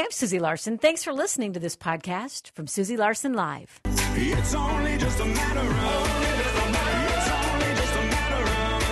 I'm Susie Larson. Thanks for listening to this podcast from Susie Larson Live. It's only just a matter of, it's only just a matter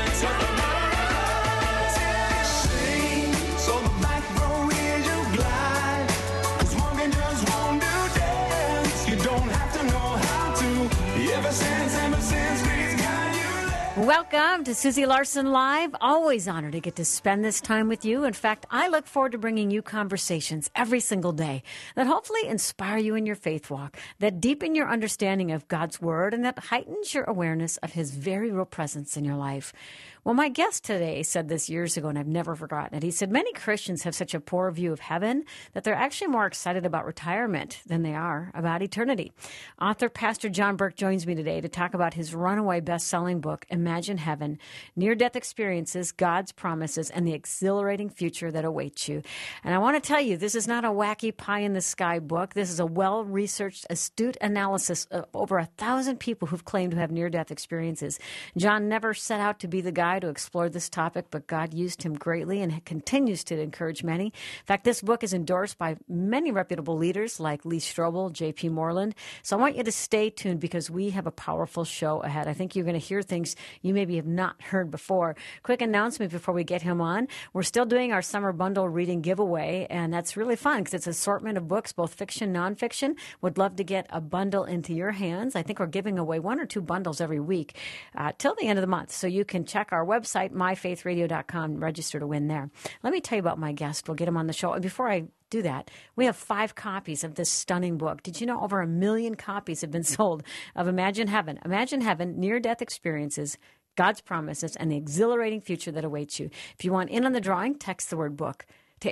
of, sing, so the back row is you glide, 'cause walking just won't do dance, you don't have to know how to, ever since, please guide you. Welcome to Susie Larson Live. Always honored to get to spend this time with you. In fact, I look forward to bringing you conversations every single day that hopefully inspire you in your faith walk, that deepen your understanding of God's Word, and that heightens your awareness of His very real presence in your life. Well, my guest today said this years ago, and I've never forgotten it. He said, many Christians have such a poor view of heaven that they're actually more excited about retirement than they are about eternity. Author Pastor John Burke joins me today to talk about his runaway best-selling book, Imagine Heaven, Near-Death Experiences, God's Promises, and the Exhilarating Future That Awaits You. And I want to tell you, this is not a wacky pie-in-the-sky book. This is a well-researched, astute analysis of over 1,000 people who've claimed to have near-death experiences. John never set out to be the guy to explore this topic, but God used him greatly and continues to encourage many. In fact, this book is endorsed by many reputable leaders like Lee Strobel, J.P. Moreland. So I want you to stay tuned because we have a powerful show ahead. I think you're going to hear things you maybe have not heard before. Quick announcement before we get him on. We're still doing our summer bundle reading giveaway, and that's really fun because it's an assortment of books, both fiction, nonfiction. Would love to get a bundle into your hands. I think we're giving away 1 or 2 bundles every week till the end of the month. So you can check our website, myfaithradio.com, register to win there. Let me tell you about my guest. We'll get him on the show. And before I do that, we have 5 copies of this stunning book. Did you know over 1 million copies have been sold of Imagine Heaven? Imagine Heaven, Near-Death Experiences, God's Promises, and the Exhilarating Future That Awaits You. If you want in on the drawing, text the word book to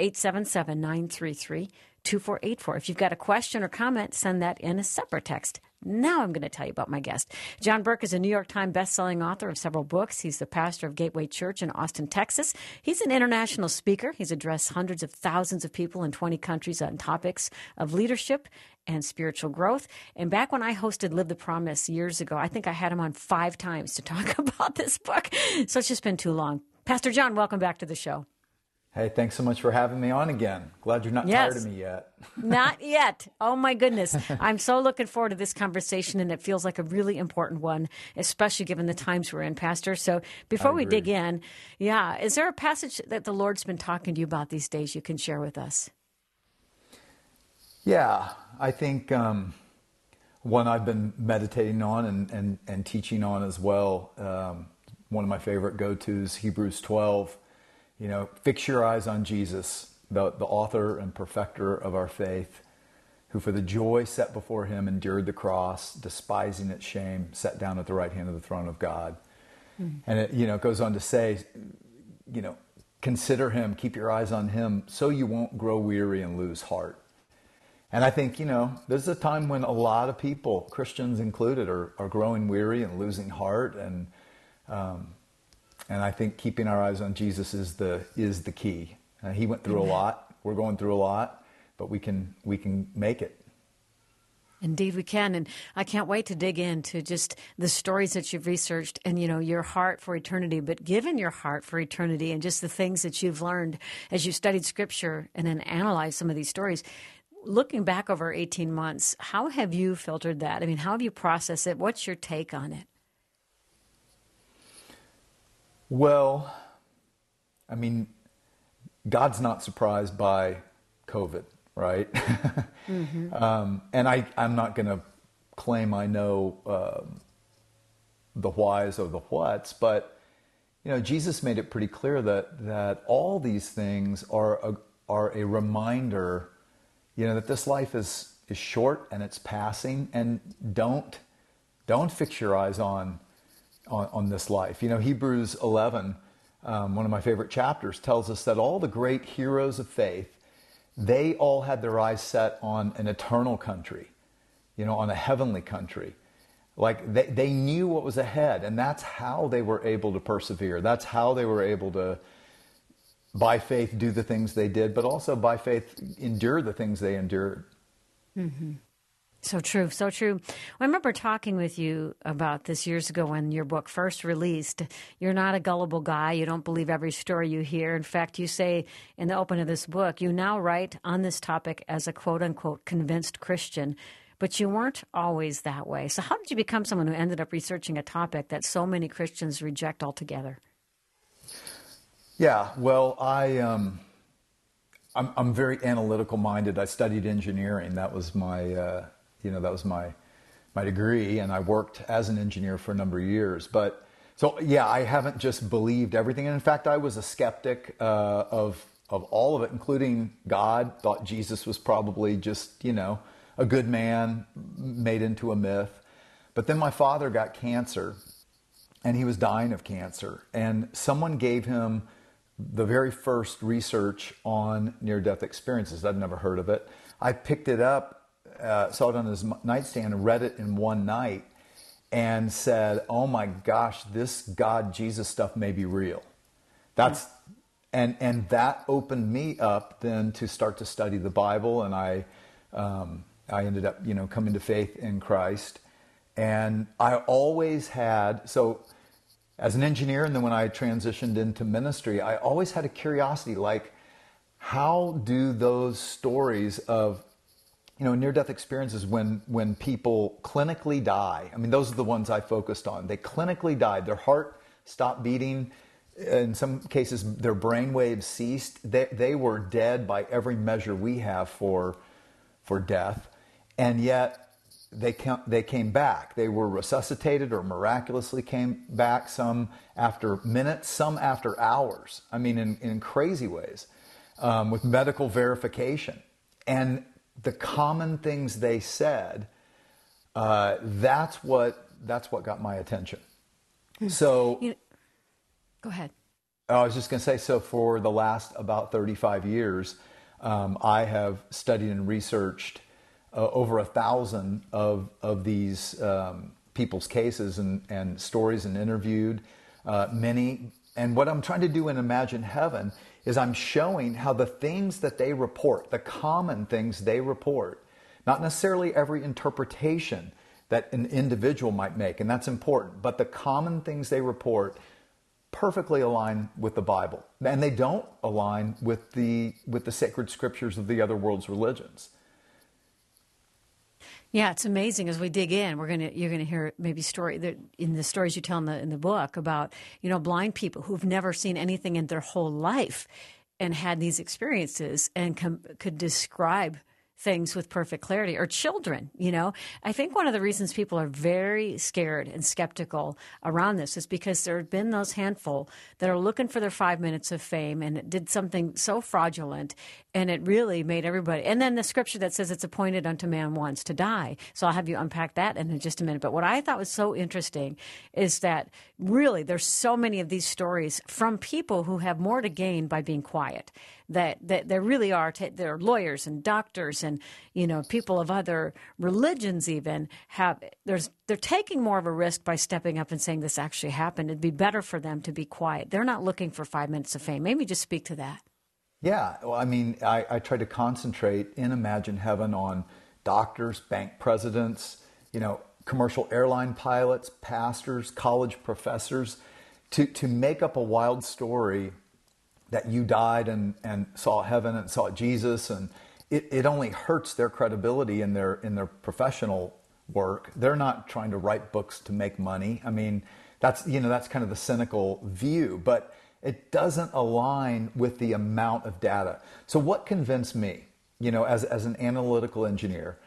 877-933-2484. If you've got a question or comment, send that in a separate text. Now I'm going to tell you about my guest. John Burke is a New York Times bestselling author of several books. He's the pastor of Gateway Church in Austin, Texas. He's an international speaker. He's addressed hundreds of thousands of people in 20 countries on topics of leadership and spiritual growth. And back when I hosted Live the Promise years ago, I think I had him on 5 times to talk about this book. So it's just been too long. Pastor John, welcome back to the show. Hey, thanks so much for having me on again. Glad you're not tired of me yet. Not yet. Oh, my goodness. I'm so looking forward to this conversation, and it feels like a really important one, especially given the times we're in, Pastor. So before we dig in, is there a passage that the Lord's been talking to you about these days you can share with us? Yeah, I think one I've been meditating on and teaching on as well. One of my favorite go-tos, Hebrews 12. You know, fix your eyes on Jesus, the author and perfecter of our faith, who for the joy set before him endured the cross, despising its shame, sat down at the right hand of the throne of God. Mm-hmm. And it goes on to say, consider him, keep your eyes on him, so you won't grow weary and lose heart. And I think, there's a time when a lot of people, Christians included, are growing weary and losing heart, and I think keeping our eyes on Jesus is the key. He went through a lot. We're going through a lot, but we can make it. Indeed, we can. And I can't wait to dig into just the stories that you've researched and, your heart for eternity. But given your heart for eternity and just the things that you've learned as you studied Scripture and then analyzed some of these stories, looking back over 18 months, how have you filtered that? I mean, how have you processed it? What's your take on it? Well, I mean, God's not surprised by COVID, right? Mm-hmm. And I'm not going to claim I know the whys or the whats, but Jesus made it pretty clear that all these things are a reminder, that this life is short and it's passing, and don't fix your eyes on this life. Hebrews 11, one of my favorite chapters, tells us that all the great heroes of faith, they all had their eyes set on an eternal country, on a heavenly country. Like they knew what was ahead, and that's how they were able to persevere. That's how they were able to, by faith, do the things they did, but also by faith endure the things they endured. Mm-hmm. So true, so true. I remember talking with you about this years ago when your book first released. You're not a gullible guy. You don't believe every story you hear. In fact, you say in the open of this book, you now write on this topic as a quote-unquote convinced Christian, but you weren't always that way. So how did you become someone who ended up researching a topic that so many Christians reject altogether? Yeah, well, I'm very analytical minded. I studied engineering. That was my my degree, and I worked as an engineer for a number of years. But so yeah, I haven't just believed everything. And in fact, I was a skeptic of all of it, including God. Thought Jesus was probably just a good man made into a myth. But then my father got cancer, and he was dying of cancer, and someone gave him the very first research on near-death experiences. I'd never heard of it. I picked it up, saw it on his nightstand, and read it in one night, and said, "Oh my gosh, this God Jesus stuff may be real." And that opened me up then to start to study the Bible, and I ended up coming to faith in Christ, and I always had as an engineer, and then when I transitioned into ministry, I always had a curiosity, like, how do those stories of, near-death experiences when people clinically die, I mean, those are the ones I focused on. They clinically died. Their heart stopped beating. In some cases, their brain waves ceased. They were dead by every measure we have for death, and yet they came back. They were resuscitated or miraculously came back, some after minutes, some after hours. I mean, in crazy ways, with medical verification. And the common things they said, that's what got my attention. So, go ahead. I was just going to say, so for the last about 35 years, I have studied and researched over 1,000 of these people's cases and stories, and interviewed many. And what I'm trying to do in Imagine Heaven is I'm showing how the things that they report, the common things they report, not necessarily every interpretation that an individual might make, and that's important, but the common things they report perfectly align with the Bible. And they don't align with the sacred scriptures of the other world's religions. Yeah, it's amazing. As we dig in, you're gonna hear maybe in the stories you tell in the book about blind people who've never seen anything in their whole life and had these experiences and could describe things with perfect clarity, or children, I think one of the reasons people are very scared and skeptical around this is because there have been those handful that are looking for their 5 minutes of fame, and it did something so fraudulent, and it really made everybody. And then the scripture that says it's appointed unto man once to die. So I'll have you unpack that in just a minute. But what I thought was so interesting is that really there's so many of these stories from people who have more to gain by being quiet. That there really are. There are lawyers and doctors and people of other religions even they're taking more of a risk by stepping up and saying this actually happened. It'd be better for them to be quiet. They're not looking for 5 minutes of fame. Maybe just speak to that. Yeah, well, I mean, I try to concentrate in Imagine Heaven on doctors, bank presidents, commercial airline pilots, pastors, college professors, to make up a wild story that you died and saw heaven and saw Jesus, and it only hurts their credibility in their professional work. They're not trying to write books to make money. I mean, that's kind of the cynical view, but it doesn't align with the amount of data. So what convinced me, as an analytical engineer,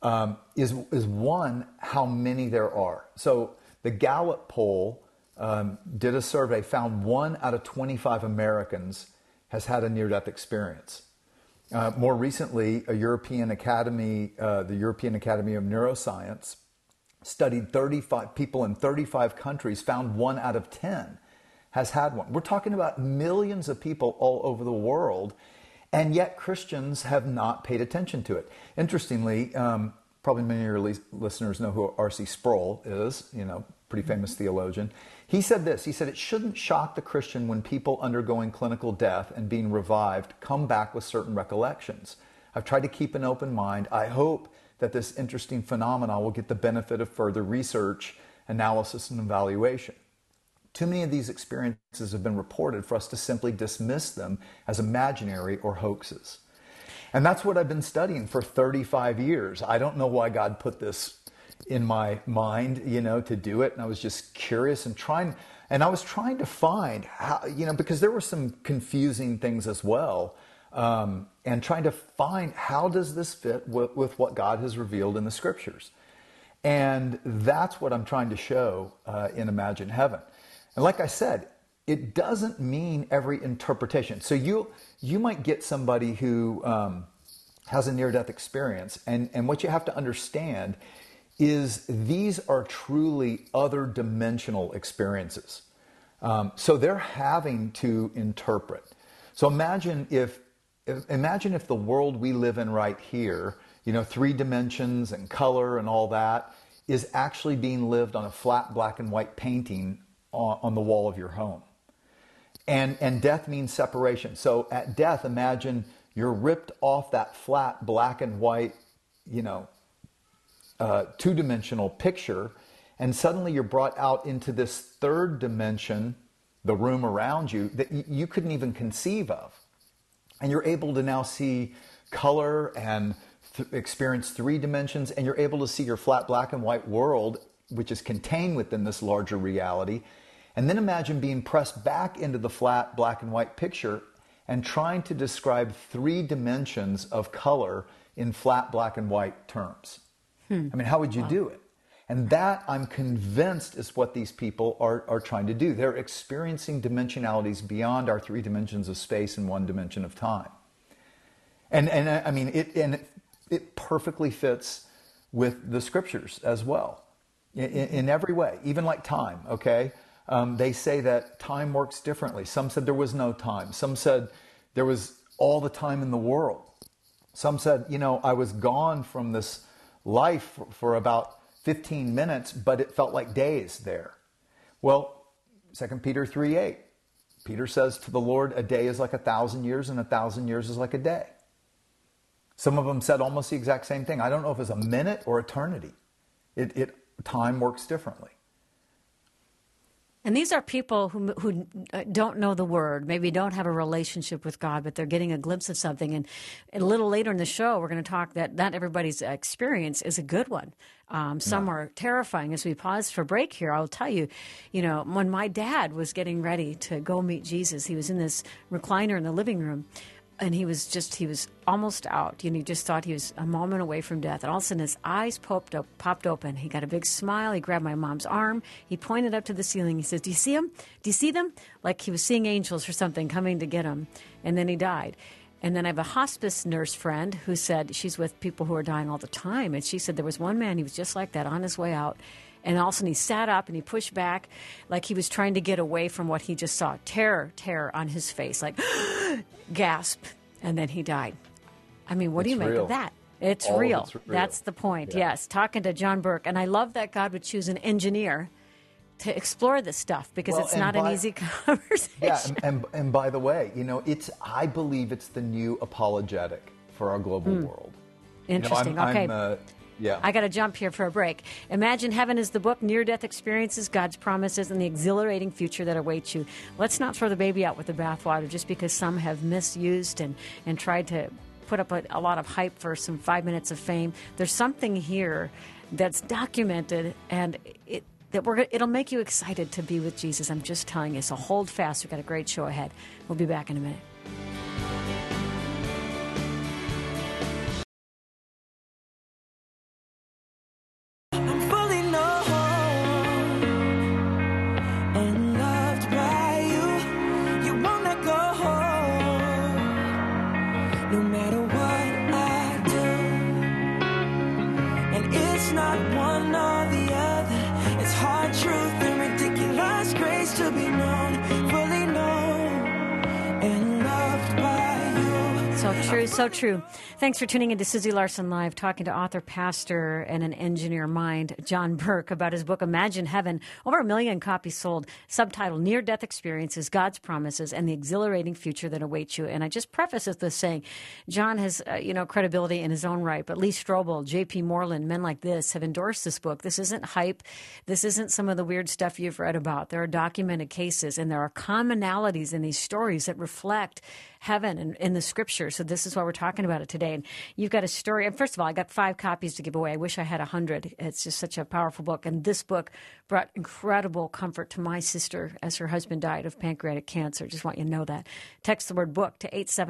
is one, how many there are. So the Gallup poll did a survey, found 1 out of 25 Americans has had a near-death experience. More recently, the European Academy of Neuroscience studied 35 people in 35 countries, found 1 out of 10 has had one. We're talking about millions of people all over the world, and yet Christians have not paid attention to it. Interestingly, probably many of your listeners know who R.C. Sproul is, pretty famous theologian. He said this, he said, it shouldn't shock the Christian when people undergoing clinical death and being revived come back with certain recollections. I've tried to keep an open mind. I hope that this interesting phenomenon will get the benefit of further research, analysis, and evaluation. Too many of these experiences have been reported for us to simply dismiss them as imaginary or hoaxes. And that's what I've been studying for 35 years. I don't know why God put this in my mind, to do it. And I was just curious and I was trying to find how, because there were some confusing things as well. And trying to find how does this fit with what God has revealed in the scriptures. And that's what I'm trying to show in Imagine Heaven. And like I said, it doesn't mean every interpretation. So you might get somebody who has a near-death experience, and what you have to understand is these are truly other dimensional experiences. So they're having to interpret. So imagine if the world we live in right here, 3 dimensions and color and all that, is actually being lived on a flat black and white painting on the wall of your home. And death means separation. So at death, imagine you're ripped off that flat black and white, 2-dimensional picture, and suddenly you're brought out into this 3rd dimension, the room around you, that you couldn't even conceive of. And you're able to now see color and experience 3 dimensions, and you're able to see your flat black and white world, which is contained within this larger reality. And then imagine being pressed back into the flat black and white picture and trying to describe 3 dimensions of color in flat black and white terms. I mean, how would you do it? And that, I'm convinced, is what these people are trying to do. They're experiencing dimensionalities beyond our 3 dimensions of space and 1 dimension of time. And I mean, it perfectly fits with the scriptures as well, in every way, even like time, okay? They say that time works differently. Some said there was no time. Some said there was all the time in the world. Some said, I was gone from this life for about 15 minutes, but it felt like days there. Well, 2 Peter 3:8, Peter says to the Lord, a day is like 1,000 years and 1,000 years is like a day. Some of them said almost the exact same thing. I don't know if it's a minute or eternity. Time works differently. And these are people who don't know the Word, maybe don't have a relationship with God, but they're getting a glimpse of something. And a little later in the show, we're going to talk that not everybody's experience is a good one. Some are terrifying. As we pause for break here, I'll tell you, when my dad was getting ready to go meet Jesus, he was in this recliner in the living room. And he was almost out. You just thought he was a moment away from death. And all of a sudden his eyes popped open. He got a big smile. He grabbed my mom's arm. He pointed up to the ceiling. He says, do you see him? Do you see them? Like he was seeing angels or something coming to get him. And then he died. And then I have a hospice nurse friend who said she's with people who are dying all the time. And she said there was one man, he was just like that on his way out. And all of a sudden he sat up and he pushed back like he was trying to get away from what he just saw. Terror on his face, like gasp. And then he died. I mean, what do you make of that? It's real. That's the point. Yeah. Yes. Talking to John Burke. And I love that God would choose an engineer to explore this stuff because it's not an easy conversation. Yeah. And by the way, I believe it's the new apologetic for our global world. Interesting. Okay. Yeah. I got to jump here for a break. Imagine Heaven is the book, near-death experiences, God's promises, and the exhilarating future that awaits you. Let's not throw the baby out with the bathwater just because some have misused and tried to put up a lot of hype for some 5 minutes of fame. There's something here that's documented, and it'll make you excited to be with Jesus. I'm just telling you. So hold fast. We've got a great show ahead. We'll be back in a minute. To be known, fully known, and So true. Thanks for tuning into Susie Larson Live, talking to author, pastor, and an engineer mind, John Burke, about his book, Imagine Heaven. Over 1 million copies sold, subtitled Near-Death Experiences, God's Promises, and the Exhilarating Future That Awaits You. And I just preface this with saying, John has, credibility in his own right, but Lee Strobel, J.P. Moreland, men like this have endorsed this book. This isn't hype. This isn't some of the weird stuff you've read about. There are documented cases, and there are commonalities in these stories that reflect heaven and in the scripture. So this is why we're talking about it today. And you've got a story. And first of all, I got 5 copies to give away. I wish I had 100. It's just such a powerful book. And this book brought incredible comfort to my sister as her husband died of pancreatic cancer. Just want you to know that. Text the word book to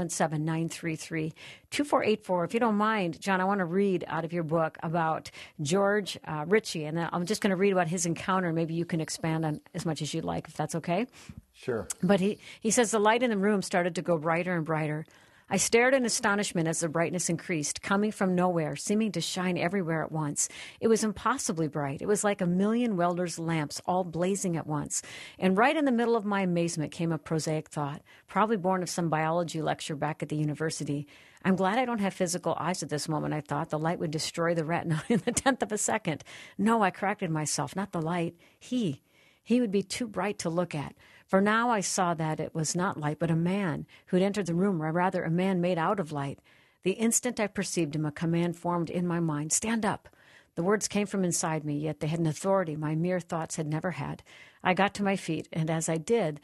877-933-2484. If you don't mind, John, I want to read out of your book about George Ritchie. And I'm just going to read about his encounter. Maybe you can expand on as much as you'd like, if that's okay. Sure. But he says, the light in the room started to go brighter and brighter. I stared in astonishment as the brightness increased, coming from nowhere, seeming to shine everywhere at once. It was impossibly bright. It was like 1,000,000 welders' lamps all blazing at once. And right in the middle of my amazement came a prosaic thought, probably born of some biology lecture back at the university. I'm glad I don't have physical eyes at this moment, I thought. The light would destroy the retina in the 10th of a second. No, I corrected myself, not the light. He would be too bright to look at. For now I saw that it was not light, but a man who had entered the room, or rather a man made out of light. The instant I perceived him, a command formed in my mind, stand up. The words came from inside me, yet they had an authority my mere thoughts had never had. I got to my feet, and as I did,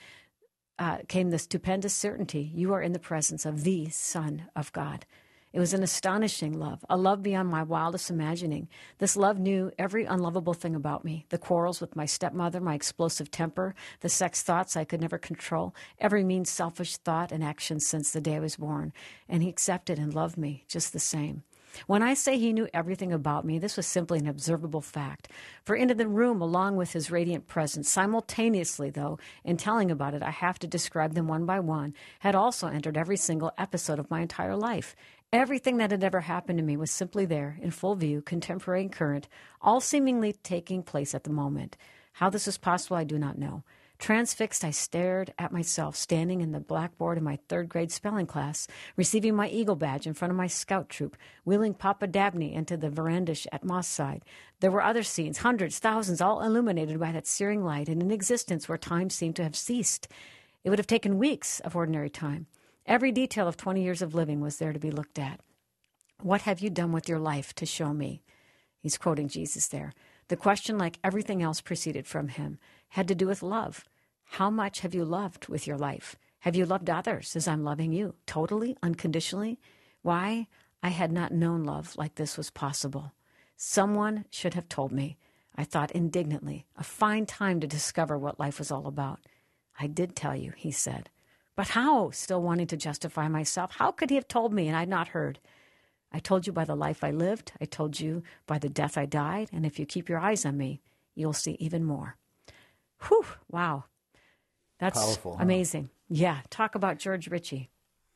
came the stupendous certainty, you are in the presence of the Son of God. It was an astonishing love, a love beyond my wildest imagining. This love knew every unlovable thing about me, the quarrels with my stepmother, my explosive temper, the sex thoughts I could never control, every mean, selfish thought and action since the day I was born. And he accepted and loved me just the same. When I say he knew everything about me, this was simply an observable fact. For into the room, along with his radiant presence, simultaneously, though, in telling about it, I have to describe them one by one, had also entered every single episode of my entire life. Everything that had ever happened to me was simply there, in full view, contemporary and current, all seemingly taking place at the moment. How this was possible, I do not know. Transfixed, I stared at myself, standing in the blackboard in my 3rd grade spelling class, receiving my Eagle badge in front of my scout troop, wheeling Papa Dabney into the veranda at Moss Side. There were other scenes, hundreds, thousands, all illuminated by that searing light, and in existence where time seemed to have ceased. It would have taken weeks of ordinary time. Every detail of 20 years of living was there to be looked at. What have you done with your life to show me? He's quoting Jesus there. The question, like everything else proceeded from him, had to do with love. How much have you loved with your life? Have you loved others as I'm loving you? Totally, unconditionally? Why? I had not known love like this was possible. Someone should have told me. I thought indignantly. A fine time to discover what life was all about. I did tell you, he said. But how? Still wanting to justify myself. How could he have told me and I'd not heard? I told you by the life I lived. I told you by the death I died. And if you keep your eyes on me, you'll see even more. Whew, wow. That's powerful, huh? Amazing. Yeah, talk about George Ritchie.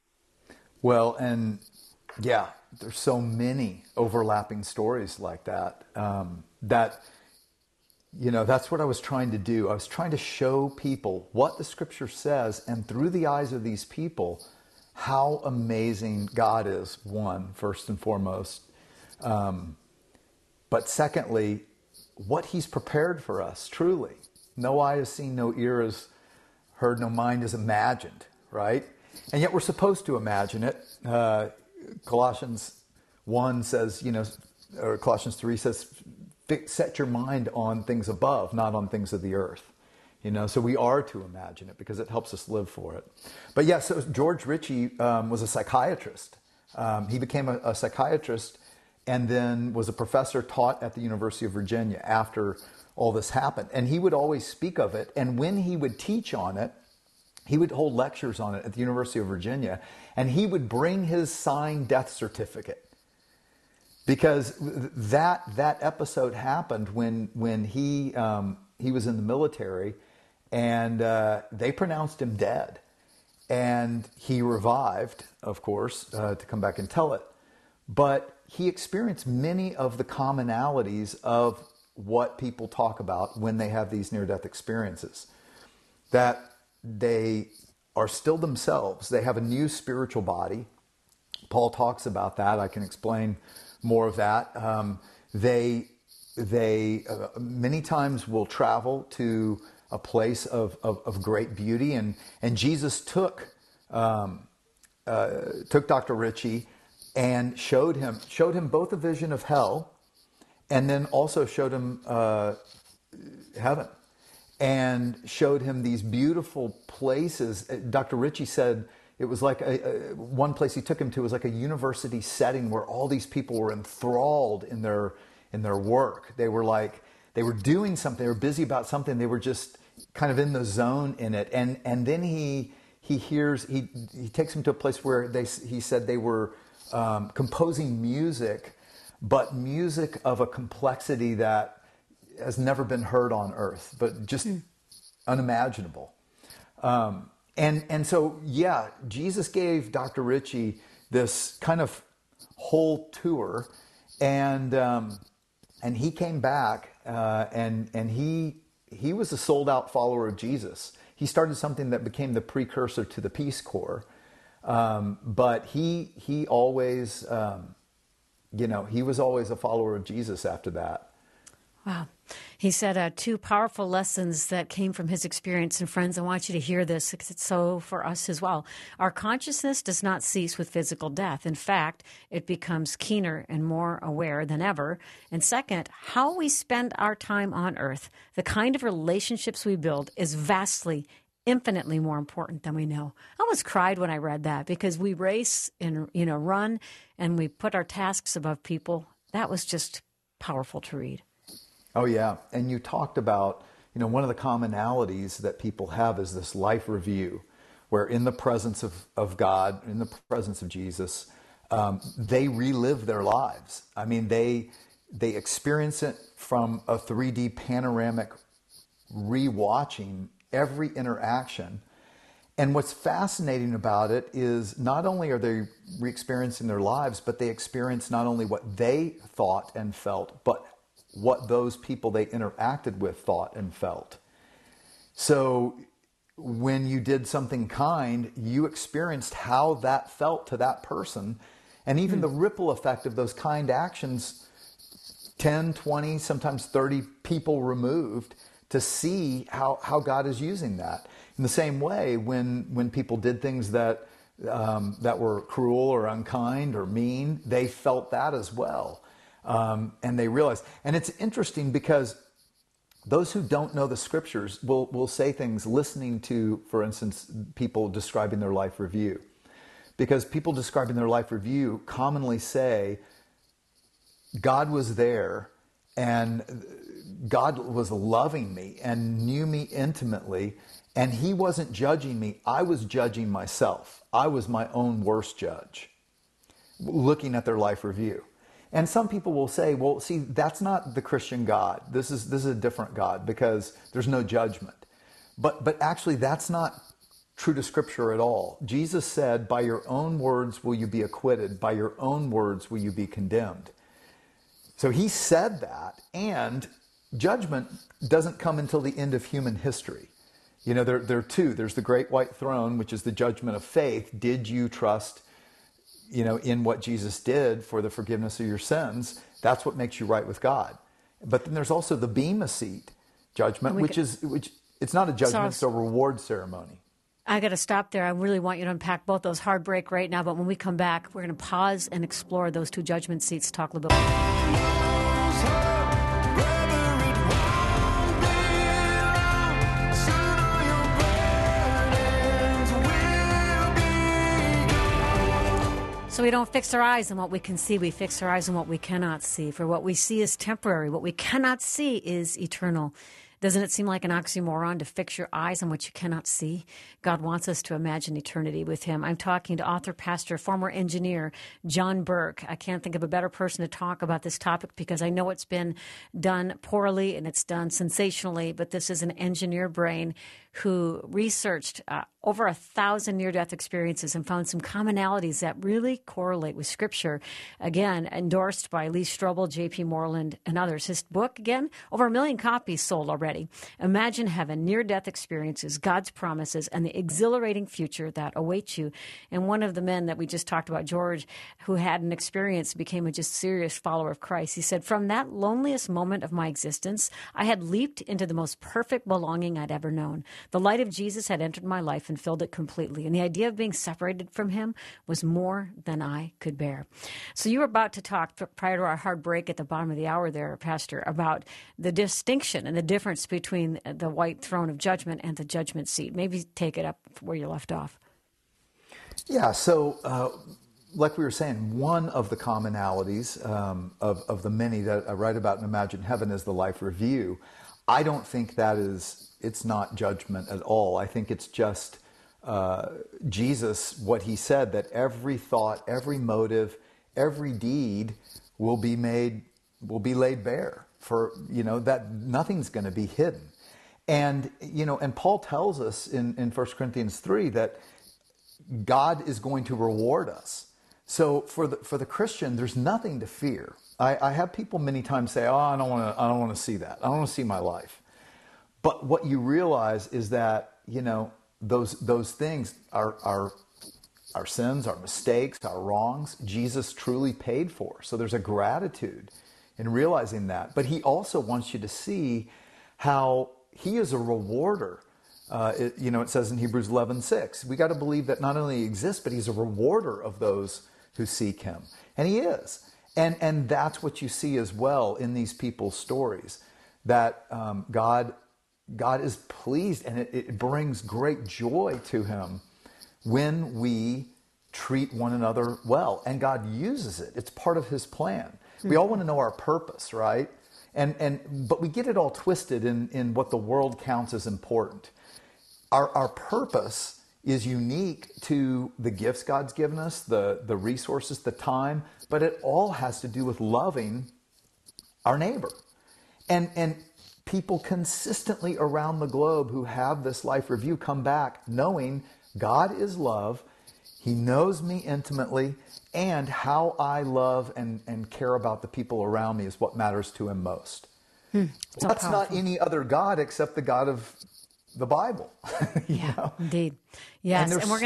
Well, and yeah, there's so many overlapping stories like that, that's what I was trying to do. I was trying to show people what the scripture says, and through the eyes of these people, how amazing God is, first and foremost. But secondly, what he's prepared for us, truly. No eye has seen, no ear has heard, no mind has imagined, right? And yet we're supposed to imagine it. Colossians 1 says, or Colossians 3 says, set your mind on things above, not on things of the earth. So we are to imagine it because it helps us live for it. But yeah, so George Ritchie was a psychiatrist. He became a psychiatrist and then was a professor, taught at the University of Virginia after all this happened. And he would always speak of it. And when he would teach on it, he would hold lectures on it at the University of Virginia. And he would bring his signed death certificate. Because that episode happened when he was in the military, and they pronounced him dead, and he revived, of course, to come back and tell it. But he experienced many of the commonalities of what people talk about when they have these near-death experiences. That they are still themselves. They have a new spiritual body, Paul talks about that. I can explain more of that. They many times will travel to a place of great beauty, and Jesus took Dr. Ritchie and showed him both a vision of hell, and then also showed him heaven, and showed him these beautiful places. Dr. Ritchie said it was like one place he took him to was like a university setting where all these people were enthralled in their work. They were doing something. They were busy about something. They were just kind of in the zone in it. And then he takes him to a place where he said they were composing music, but music of a complexity that has never been heard on earth, but just unimaginable. And so, yeah, Jesus gave Dr. Ritchie this kind of whole tour, and he came back, and he was a sold out follower of Jesus. He started something that became the precursor to the Peace Corps, but he always, he was always a follower of Jesus after that. Wow. He said two powerful lessons that came from his experience. And friends, I want you to hear this because it's so for us as well. Our consciousness does not cease with physical death. In fact, it becomes keener and more aware than ever. And second, how we spend our time on earth, the kind of relationships we build, is vastly, infinitely more important than we know. I almost cried when I read that because we race and run and we put our tasks above people. That was just powerful to read. Oh, yeah. And you talked about, one of the commonalities that people have is this life review, where in the presence of God, in the presence of Jesus, they relive their lives. I mean, they experience it from a 3D panoramic rewatching every interaction. And what's fascinating about it is not only are they re-experiencing their lives, but they experience not only what they thought and felt, but what those people they interacted with thought and felt. So when you did something kind, you experienced how that felt to that person. And even the ripple effect of those kind actions, 10, 20, sometimes 30 people removed, to see how God is using that. In the same way, when people did things that were cruel or unkind or mean, they felt that as well. And they realize, and it's interesting because those who don't know the scriptures will say things listening to, for instance, people describing their life review. Because people describing their life review commonly say, God was there and God was loving me and knew me intimately, and he wasn't judging me. I was judging myself. I was my own worst judge, looking at their life review. And some people will say, well, see, that's not the Christian God. This is a different God because there's no judgment. But actually, that's not true to Scripture at all. Jesus said, by your own words will you be acquitted. By your own words will you be condemned. So he said that, and judgment doesn't come until the end of human history. There are two. There's the great white throne, which is the judgment of faith. Did you trust in what Jesus did for the forgiveness of your sins? That's what makes you right with God. But then there's also the Bema Seat judgment, which it's not a judgment, it's a reward ceremony. I got to stop there. I really want you to unpack both those. Hard break right now, but when we come back, we're going to pause and explore those two judgment seats, talk a little bit. So we don't fix our eyes on what we can see. We fix our eyes on what we cannot see. For what we see is temporary. What we cannot see is eternal. Doesn't it seem like an oxymoron to fix your eyes on what you cannot see? God wants us to imagine eternity with him. I'm talking to author, pastor, former engineer, John Burke. I can't think of a better person to talk about this topic because I know it's been done poorly and it's done sensationally, but this is an engineer brain who researched over 1,000 near-death experiences and found some commonalities that really correlate with Scripture. Again, endorsed by Lee Strobel, J.P. Moreland, and others. His book, again, over 1 million copies sold already. Imagine Heaven, Near-Death Experiences, God's Promises, and the Exhilarating Future that awaits you. And one of the men that we just talked about, George, who had an experience, became a just serious follower of Christ. He said, from that loneliest moment of my existence, I had leaped into the most perfect belonging I'd ever known. The light of Jesus had entered my life and filled it completely. And the idea of being separated from him was more than I could bear. So you were about to talk prior to our hard break at the bottom of the hour there, Pastor, about the distinction and the difference between the white throne of judgment and the judgment seat. Maybe take it up where you left off. Yeah, so like we were saying, one of the commonalities of the many that I write about in Imagine Heaven is the life review. I don't think it's not judgment at all. I think it's just Jesus, what he said, that every thought, every motive, every deed will be laid bare for, that nothing's going to be hidden. And, and Paul tells us in 1 Corinthians 3 that God is going to reward us. So for the Christian, there's nothing to fear. I have people many times say, "Oh, I don't want to see that. I don't want to see my life." But what you realize is that those things are our sins, our mistakes, our wrongs. Jesus truly paid for. So there's a gratitude in realizing that. But he also wants you to see how he is a rewarder. It says in Hebrews 11:6, we got to believe that not only he exists, but he's a rewarder of those who seek him. And he is. And that's what you see as well in these people's stories, that God is pleased, and it brings great joy to him when we treat one another well. And God uses it. It's part of his plan. Mm-hmm. We all want to know our purpose, right? But we get it all twisted in what the world counts as important. Our purpose is unique to the gifts God's given us, the resources, the time, but it all has to do with loving our neighbor. And people consistently around the globe who have this life review come back knowing God is love, he knows me intimately, and how I love and care about the people around me is what matters to him most. So that's powerful. not any other God except the God of the Bible. Yeah, indeed. Yes. And there's we're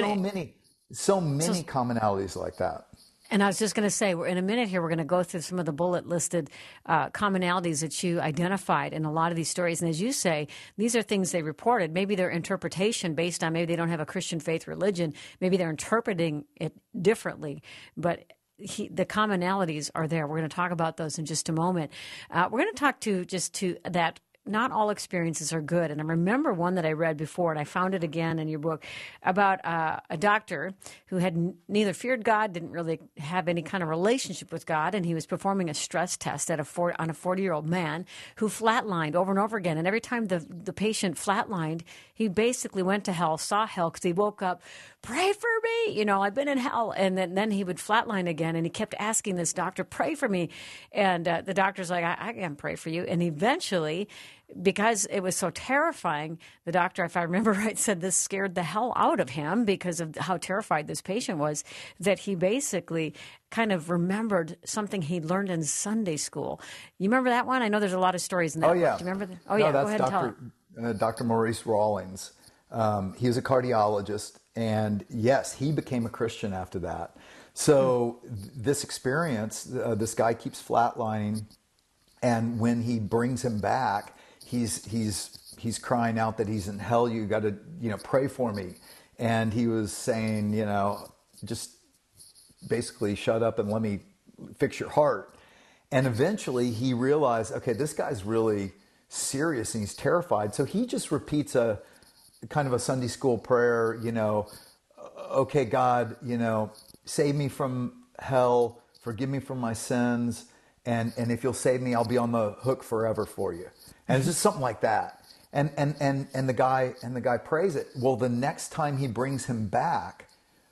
so many commonalities like that. And I was just going to say, in a minute here, we're going to go through some of the bullet listed commonalities that you identified in a lot of these stories. And as you say, these are things they reported. Maybe their interpretation based on, maybe they don't have a Christian faith religion. Maybe they're interpreting it differently. But the commonalities are there. We're going to talk about those in just a moment. We're going to talk to that. Not all experiences are good. And I remember one that I read before, and I found it again in your book, about a doctor who had neither feared God, didn't really have any kind of relationship with God, and he was performing a stress test on a 40-year-old man who flatlined over and over again. And every time the patient flatlined, he basically went to hell, saw hell, because he woke up, pray for me, I've been in hell. And then he would flatline again, and he kept asking this doctor, pray for me. And the doctor's like, I can't pray for you. And eventually, because it was so terrifying, the doctor, if I remember right, said this scared the hell out of him because of how terrified this patient was, that he basically kind of remembered something he'd learned in Sunday school. You remember that one? I know there's a lot of stories in that. Oh, yeah. Do you remember that? Oh, yeah. Go ahead and tell it. Dr. Maurice Rawlings. He was a cardiologist, and yes, he became a Christian after that. So this experience, this guy keeps flatlining, and when he brings him back, he's crying out that he's in hell. You got to, pray for me. And he was saying, just basically shut up and let me fix your heart. And eventually he realized, okay, this guy's really serious and he's terrified. So he just repeats a kind of a Sunday school prayer, okay, God, save me from hell, forgive me for my sins. And if you'll save me, I'll be on the hook forever for you. And it's just something like that. And the guy prays it. Well, the next time he brings him back,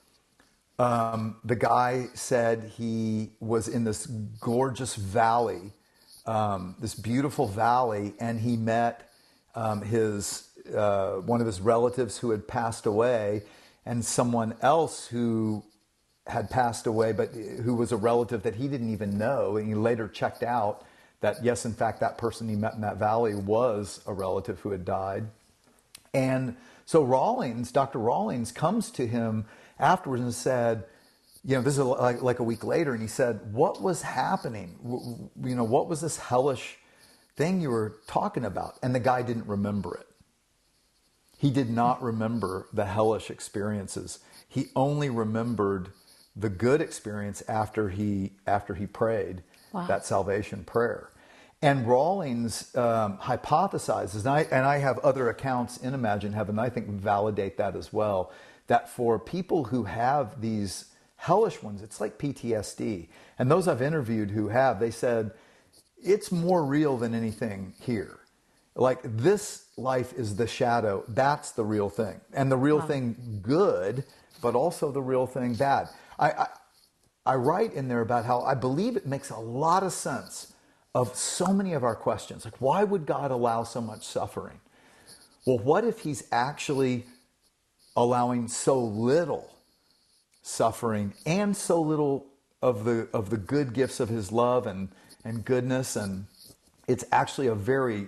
the guy said he was in this gorgeous valley, this beautiful valley, and he met his one of his relatives who had passed away, and someone else who had passed away, but who was a relative that he didn't even know. And he later checked out that, yes, in fact, that person he met in that valley was a relative who had died. And so Dr. Rawlings comes to him afterwards and said, this is like a week later, and he said, what was happening? What was this hellish thing you were talking about? And the guy didn't remember it. He did not remember the hellish experiences. He only remembered the good experience after he prayed that salvation prayer. And Rawlings hypothesizes, and I have other accounts in Imagine Heaven that I think validate that as well, that for people who have these hellish ones, it's like PTSD. And those I've interviewed who have, they said, it's more real than anything here. Like, this life is the shadow. That's the real thing. And the real thing good, but also the real thing bad. I write in there about how I believe it makes a lot of sense of so many of our questions. Like, why would God allow so much suffering? Well, what if he's actually allowing so little suffering and so little of the good gifts of his love and goodness? And it's actually a very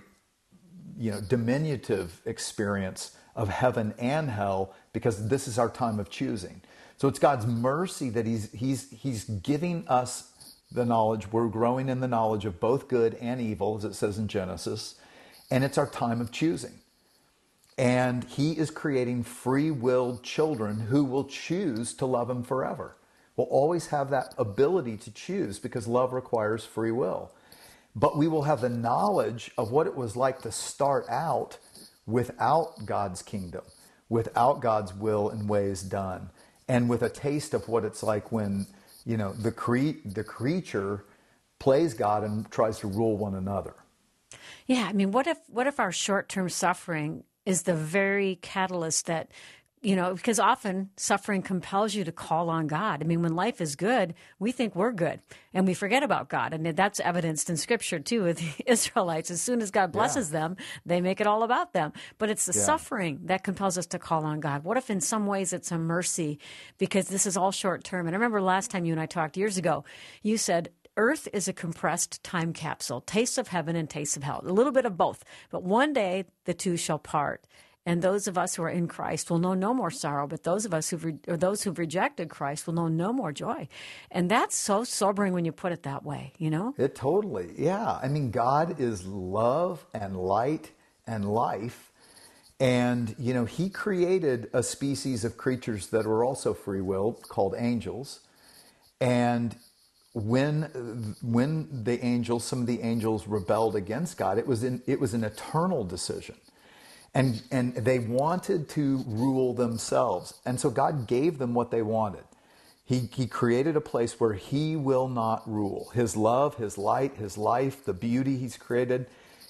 diminutive experience of heaven and hell, because this is our time of choosing. So it's God's mercy that he's giving us the knowledge. We're growing in the knowledge of both good and evil, as it says in Genesis, and it's our time of choosing. And he is creating free-willed children who will choose to love him forever. We'll always have that ability to choose, because love requires free will. But we will have the knowledge of what it was like to start out without God's kingdom, without God's will and ways done, and with a taste of what it's like when, the creature plays God and tries to rule one another. Yeah, I mean, what if our short-term suffering is the very catalyst that, because often suffering compels you to call on God. I mean, when life is good, we think we're good and we forget about God. And that's evidenced in Scripture too with the Israelites. As soon as God blesses them, they make it all about them. But it's the suffering that compels us to call on God. What if in some ways it's a mercy, because this is all short term? And I remember last time you and I talked years ago, you said, Earth is a compressed time capsule, tastes of heaven and tastes of hell, a little bit of both. But one day the two shall part. And those of us who are in Christ will know no more sorrow, but those of us those who've rejected Christ will know no more joy. And that's so sobering when you put it that way, It totally, yeah. I mean, God is love and light and life. And, he created a species of creatures that were also free-willed called angels. And when some of the angels rebelled against God, it was an eternal decision. And they wanted to rule themselves. And so God gave them what they wanted. He created a place where he will not rule. His love, his light, his life, the beauty he's created,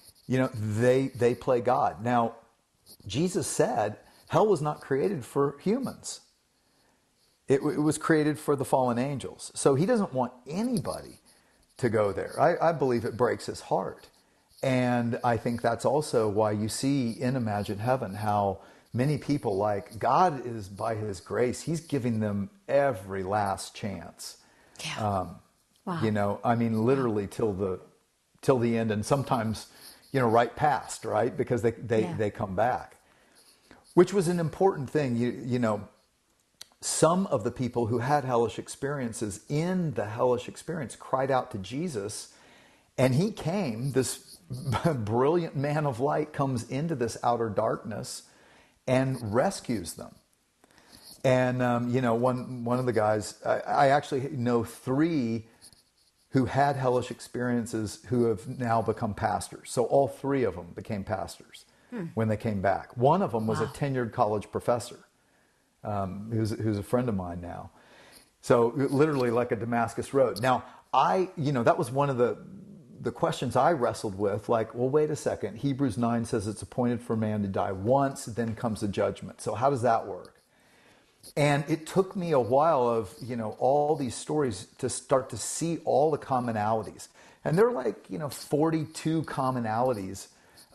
they play God. Now, Jesus said hell was not created for humans. It was created for the fallen angels. So he doesn't want anybody to go there. I believe it breaks his heart. And I think that's also why you see in Imagine Heaven how many people, like, God is, by his grace, he's giving them every last chance. Yeah. Wow. I mean, literally till the end, and sometimes, right past, right? Because they come back. Which was an important thing. Some of the people who had hellish experiences in the hellish experience cried out to Jesus, and he came, this brilliant man of light comes into this outer darkness and rescues them. And, one of the guys, I actually know 3 who had hellish experiences who have now become pastors. So all 3 of them became pastors when they came back. One of them was a tenured college professor who's a friend of mine now. So literally like a Damascus Road. Now, that was one of the questions I wrestled with, like, well, wait a second. Hebrews 9 says it's appointed for man to die once, then comes the judgment. So how does that work? And it took me a while of, all these stories to start to see all the commonalities. And there are 42 commonalities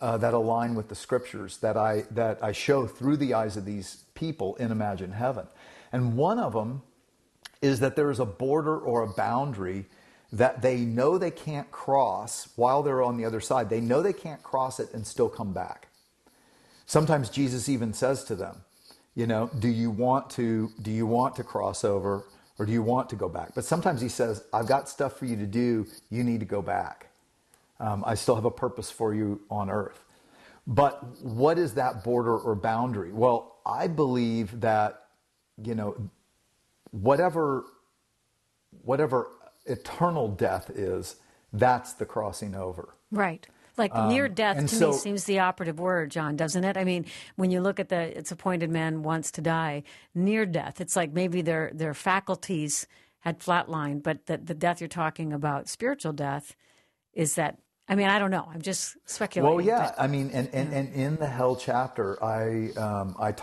that align with the scriptures that I show through the eyes of these people in Imagine Heaven. And one of them is that there is a border or a boundary that they know they can't cross while they're on the other side. They know they can't cross it and still come back. Sometimes Jesus even says to them, do you want to cross over, or do you want to go back? But sometimes he says, I've got stuff for you to do. You need to go back. I still have a purpose for you on earth. But what is that border or boundary? Well, I believe that, whatever eternal death is, that's the crossing over. Right. Like near death to me seems the operative word, John, doesn't it? I mean, when you look at it's appointed man wants to die, near death, it's like maybe their faculties had flatlined, but the death you're talking about, spiritual death, is that, I mean, I don't know. I'm just speculating. Well, yeah. I mean, and in the hell chapter, I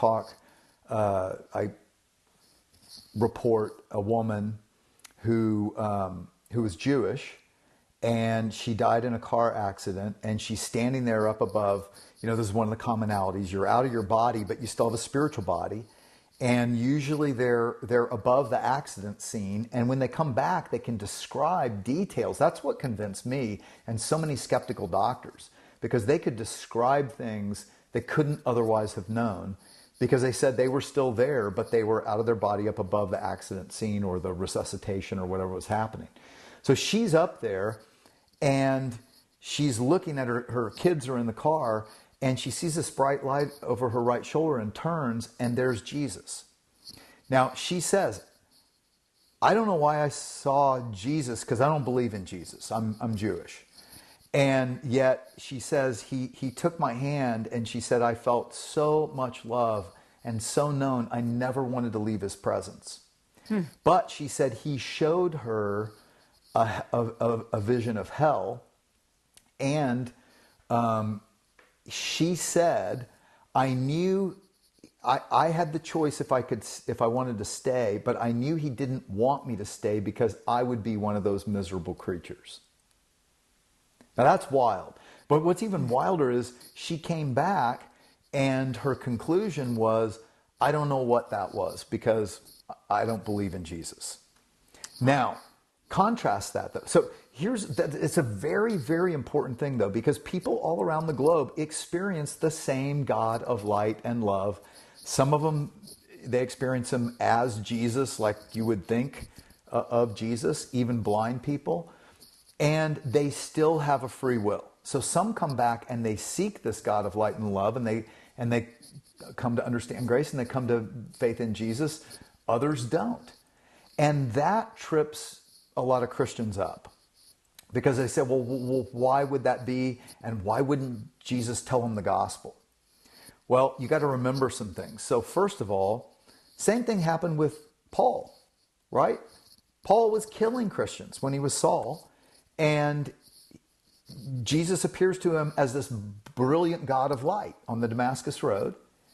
report a woman who was Jewish, and she died in a car accident, and she's standing there up above. This is one of the commonalities. You're out of your body, but you still have a spiritual body. And usually they're above the accident scene. And when they come back, they can describe details. That's what convinced me and so many skeptical doctors, because they could describe things they couldn't otherwise have known, because they said they were still there, but they were out of their body up above the accident scene or the resuscitation or whatever was happening. So she's up there, and she's looking at her kids are in the car, and she sees this bright light over her right shoulder and turns, and there's Jesus. Now, she says, I don't know why I saw Jesus, because I don't believe in Jesus. I'm Jewish. And yet, she says, he took my hand, and she said, I felt so much love and so known, I never wanted to leave his presence. But she said he showed her a vision of hell, and she said, I knew I had the choice if I wanted to stay, but I knew he didn't want me to stay because I would be one of those miserable creatures. Now that's wild. But what's even wilder is she came back, and her conclusion was, I don't know what that was because I don't believe in Jesus. Now, contrast that though. So it's a very, very important thing though, because people all around the globe experience the same God of light and love. Some of them, they experience him as Jesus, like you would think of Jesus, even blind people, and they still have a free will. So some come back and they seek this God of light and love, and they come to understand grace, and they come to faith in Jesus. Others don't. And that trips a lot of Christians up, because they say, well, why would that be? And why wouldn't Jesus tell them the gospel? Well, you got to remember some things. So first of all, same thing happened with Paul, right? Paul was killing Christians when he was Saul, and Jesus appears to him as this brilliant God of light on the Damascus Road.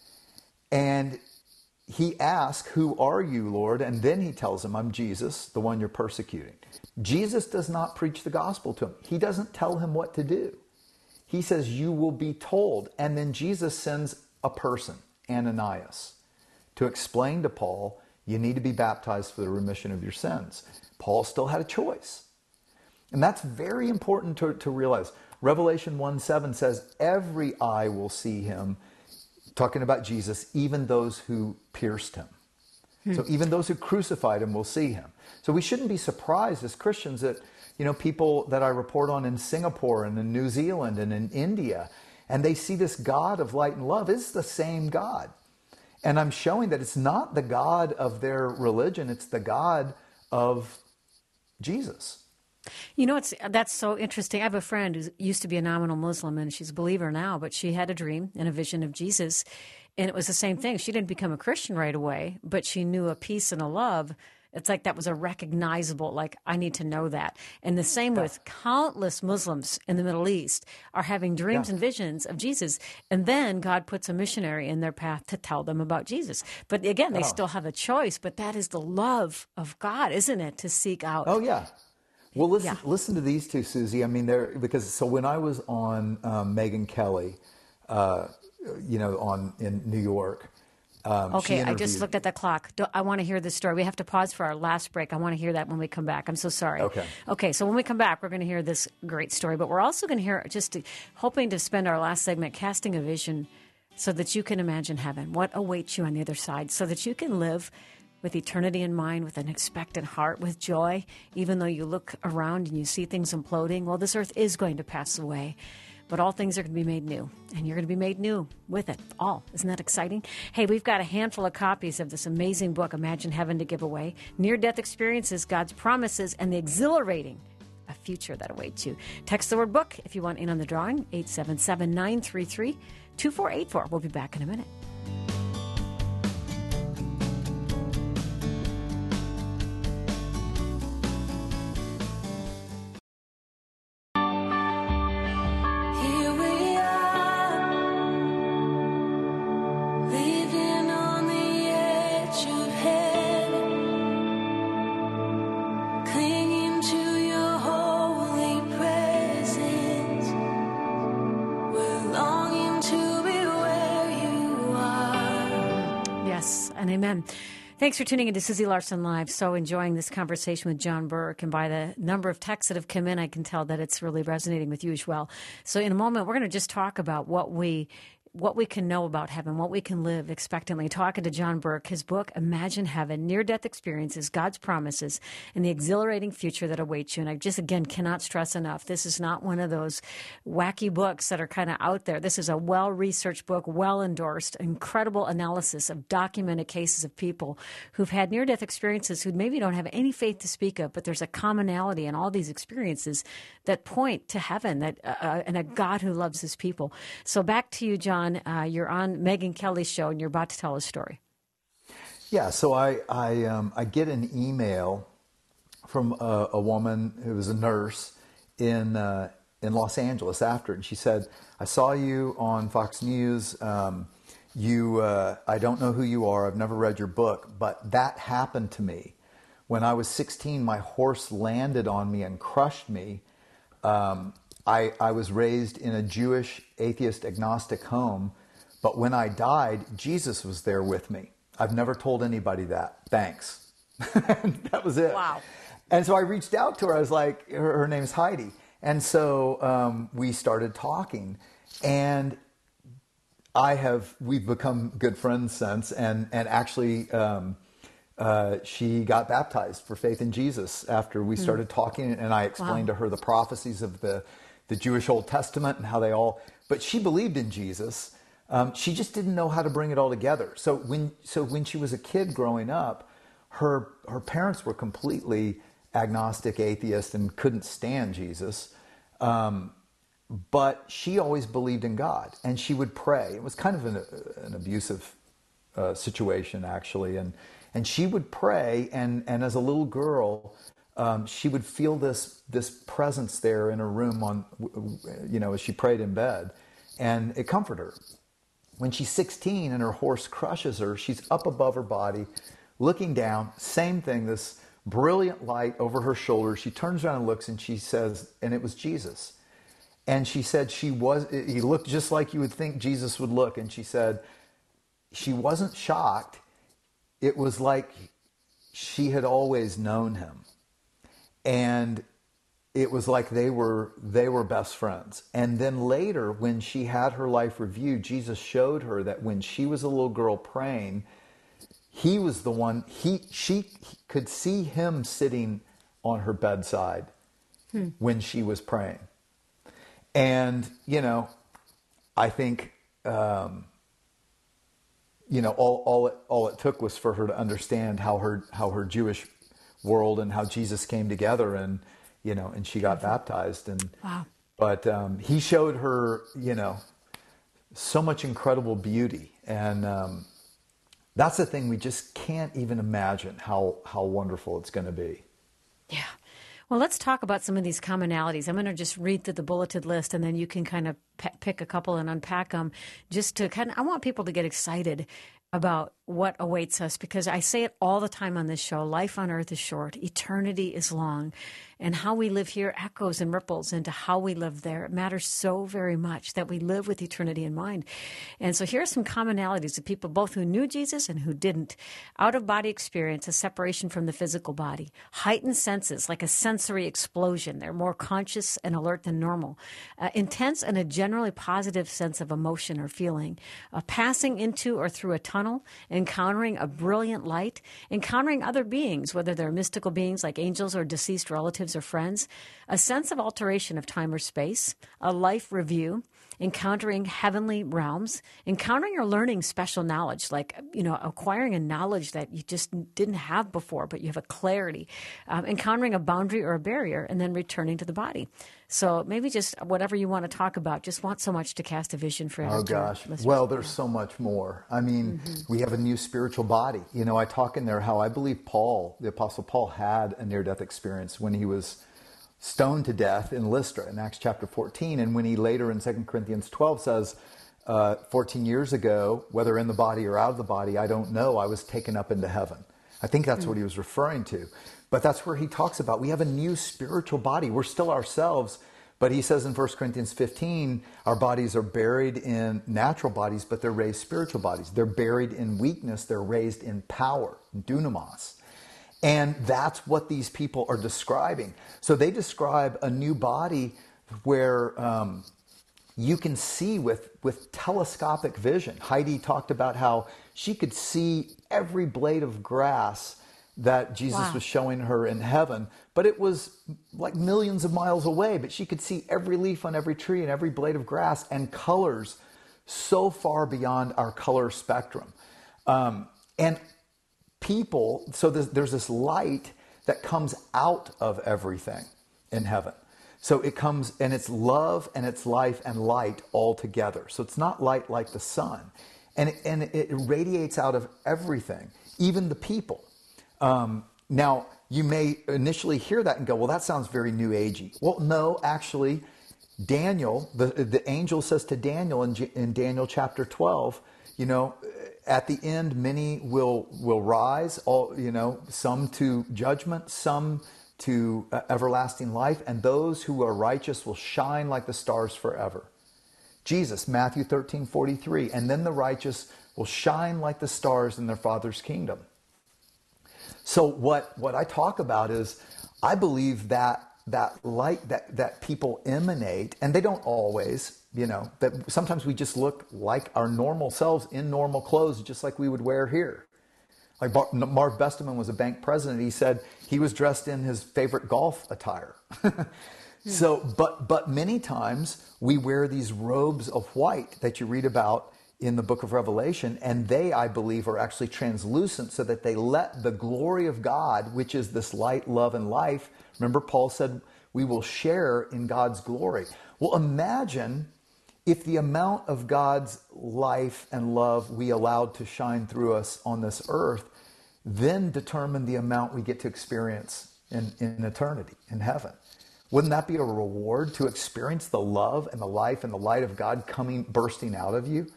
And he asks, who are you, Lord? And then he tells him, I'm Jesus, the one you're persecuting. Jesus does not preach the gospel to him. He doesn't tell him what to do. He says, you will be told. And then Jesus sends a person, Ananias, to explain to Paul, you need to be baptized for the remission of your sins. Paul still had a choice. And that's very important to realize. Revelation 1:7 says, every eye will see him, talking about Jesus, even those who pierced him. So even those who crucified him will see him. So we shouldn't be surprised as Christians that, people that I report on in Singapore and in New Zealand and in India, and they see this God of light and love is the same God. And I'm showing that it's not the God of their religion, it's the God of Jesus. That's so interesting. I have a friend who used to be a nominal Muslim, and she's a believer now, but she had a dream and a vision of Jesus, and it was the same thing. She didn't become a Christian right away, but she knew a peace and a love. It's like that was a recognizable, like, I need to know that. And the same with countless Muslims in the Middle East are having dreams and visions of Jesus. And then God puts a missionary in their path to tell them about Jesus. But again, they still have a choice, but that is the love of God, isn't it, to seek out. Oh, yeah. Well, Yeah. listen to these two, Susie. I mean, so when I was on Megyn Kelly, uh, in New York, she Okay, I just interviewed looked me. at the clock. I want to hear this story. We have to pause for our last break. I want to hear that when we come back. I'm so sorry. Okay. Okay, so when we come back, we're going to hear this great story, but we're also going to hear hoping to spend our last segment casting a vision so that you can imagine heaven, what awaits you on the other side, so that you can live with eternity in mind, with an expectant heart, with joy, even though you look around and you see things imploding. Well, this earth is going to pass away, but all things are going to be made new, and you're going to be made new with it all. Isn't that exciting? Hey, we've got a handful of copies of this amazing book, Imagine Heaven, to give away. Near-death experiences, God's promises, and the exhilarating a future that awaits you. Text the word book if you want in on the drawing, 877-933-2484. We'll be back in a minute. Here we are, living on the edge of heaven, clinging to your holy presence. We're longing to be where you are. Yes, and amen. Thanks for tuning into Susie Larson Live. So enjoying this conversation with John Burke, and by the number of texts that have come in, I can tell that it's really resonating with you as well. So in a moment, we're going to just talk about what we can know about heaven, what we can live expectantly. Talking to John Burke, his book, Imagine Heaven, Near-Death Experiences, God's Promises, and the Exhilarating Future That Awaits You. And I just, again, cannot stress enough, this is not one of those wacky books that are kind of out there. This is a well-researched book, well-endorsed, incredible analysis of documented cases of people who've had near-death experiences who maybe don't have any faith to speak of, but there's a commonality in all these experiences that point to heaven and a God who loves his people. So back to you, John. You're on Megyn Kelly's show, and you're about to tell a story. Yeah, so I get an email from a woman who was a nurse in Los Angeles after, and she said, "I saw you on Fox News. I don't know who you are. I've never read your book, but that happened to me when I was 16. My horse landed on me and crushed me. I was raised in a Jewish, atheist, agnostic home, but when I died, Jesus was there with me. I've never told anybody that. Thanks." That was it. Wow. And so I reached out to her. I was like, her name's Heidi. And so we started talking, and we've become good friends since, and actually she got baptized for faith in Jesus after we started talking, and I explained to her the prophecies of the Jewish Old Testament and how but she believed in Jesus. She just didn't know how to bring it all together. So when she was a kid growing up, her parents were completely agnostic, atheist, and couldn't stand Jesus. But she always believed in God, and she would pray. It was kind of an abusive situation, actually, and she would pray, and as a little girl, she would feel this presence there in her room as she prayed in bed, and it comforted her. When she's 16 and her horse crushes her, she's up above her body, looking down, same thing, this brilliant light over her shoulder. She turns around and looks, and she says, and it was Jesus. And she said he looked just like you would think Jesus would look. And she said she wasn't shocked. It was like she had always known him. And it was like they were best friends. And then later, when she had her life reviewed, Jesus showed her that when she was a little girl praying, he was the one, she could see him sitting on her bedside when she was praying. And, I think, all it took was for her to understand how her Jewish world and how Jesus came together, and she got baptized. And Wow. But he showed her, so much incredible beauty, and that's the thing, we just can't even imagine how wonderful it's going to be. Yeah. Well, let's talk about some of these commonalities. I'm going to just read through the bulleted list, and then you can kind of pick a couple and unpack them. Just to I want people to get excited about what awaits us, because I say it all the time on this show, life on earth is short, eternity is long. And how we live here echoes and ripples into how we live there. It matters so very much that we live with eternity in mind. And so here are some commonalities of people both who knew Jesus and who didn't. Out-of-body experience, a separation from the physical body. Heightened senses, like a sensory explosion. They're more conscious and alert than normal. Intense and a generally positive sense of emotion or feeling. Passing into or through a tunnel, encountering a brilliant light, encountering other beings, whether they're mystical beings like angels or deceased relatives or friends, a sense of alteration of time or space, a life review, encountering heavenly realms, encountering or learning special knowledge, like, acquiring a knowledge that you just didn't have before, but you have a clarity, encountering a boundary or a barrier, and then returning to the body. So maybe just whatever you want to talk about, just want so much to cast a vision for Oh, gosh. Well, there's so much more. I mean, we have a new spiritual body. I talk in there how I believe Paul, the Apostle Paul, had a near-death experience when he was stoned to death in Lystra in Acts chapter 14. And when he later in 2 Corinthians 12 says, 14 years ago, whether in the body or out of the body, I don't know, I was taken up into heaven. I think that's what he was referring to. But that's where he talks about we have a new spiritual body. We're still ourselves. But he says in 1 Corinthians 15, our bodies are buried in natural bodies, but they're raised spiritual bodies. They're buried in weakness. They're raised in power, dunamis. And that's what these people are describing. So they describe a new body where you can see with telescopic vision. Heidi talked about how she could see every blade of grass that Jesus was showing her in heaven, but it was like millions of miles away, but she could see every leaf on every tree and every blade of grass and colors so far beyond our color spectrum. And people, so there's this light that comes out of everything in heaven. So it comes, and it's love and it's life and light all together. So it's not light like the sun. And it radiates out of everything, even the people. Now, you may initially hear that and go, well, that sounds very New Agey. Well, no, actually, Daniel, the angel says to Daniel in Daniel chapter 12, at the end, many will rise, some to judgment, some to everlasting life, and those who are righteous will shine like the stars forever. Jesus, Matthew 13:43, and then the righteous will shine like the stars in their Father's kingdom. So what I talk about is, I believe that light that people emanate, and they don't always, that sometimes we just look like our normal selves in normal clothes, just like we would wear here. Like Marv Besteman was a bank president. He said he was dressed in his favorite golf attire. So, but many times we wear these robes of white that you read about in the book of Revelation, and they, I believe, are actually translucent so that they let the glory of God, which is this light, love, and life. Remember, Paul said we will share in God's glory. Well, imagine if the amount of God's life and love we allowed to shine through us on this earth then determined the amount we get to experience in eternity, in heaven. Wouldn't that be a reward to experience the love and the life and the light of God bursting out of you?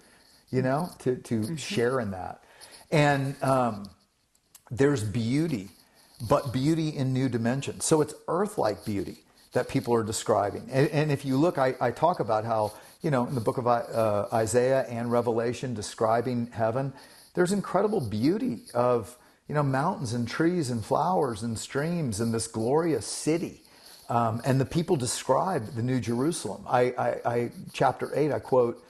To share in that. And there's beauty, but beauty in new dimensions. So it's earth-like beauty that people are describing. And if you look, I talk about how, in the book of Isaiah and Revelation describing heaven, there's incredible beauty of, mountains and trees and flowers and streams and this glorious city. And the people describe the New Jerusalem. Chapter 8, I quote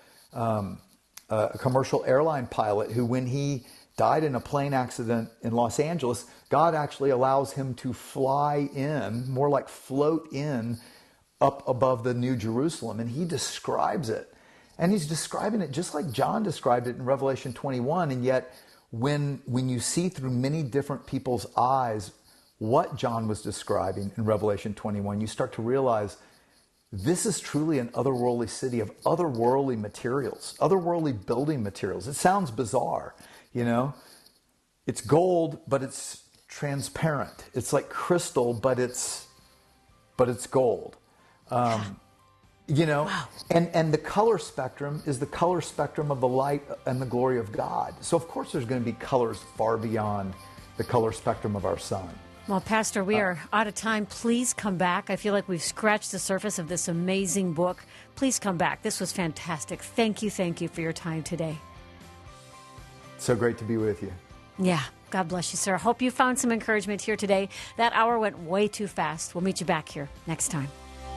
a commercial airline pilot who, when he died in a plane accident in Los Angeles, God actually allows him to fly in, more like float in, up above the New Jerusalem. And he describes it. And he's describing it just like John described it in Revelation 21. And yet, when you see through many different people's eyes what John was describing in Revelation 21, you start to realize this is truly an otherworldly city of otherworldly materials, otherworldly building materials. It sounds bizarre, It's gold, but it's transparent. It's like crystal, but it's gold. Wow. And the color spectrum is the color spectrum of the light and the glory of God. So of course there's going to be colors far beyond the color spectrum of our sun. Well, Pastor, we are out of time. Please come back. I feel like we've scratched the surface of this amazing book. Please come back. This was fantastic. Thank you for your time today. So great to be with you. Yeah, God bless you, sir. Hope you found some encouragement here today. That hour went way too fast. We'll meet you back here next time.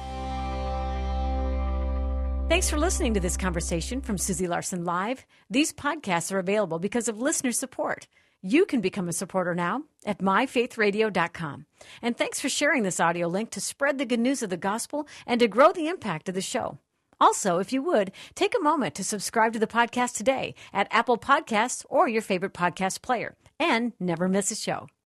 Thanks for listening to this conversation from Susie Larson Live. These podcasts are available because of listener support. You can become a supporter now at myfaithradio.com. And thanks for sharing this audio link to spread the good news of the gospel and to grow the impact of the show. Also, if you would, take a moment to subscribe to the podcast today at Apple Podcasts or your favorite podcast player, and never miss a show.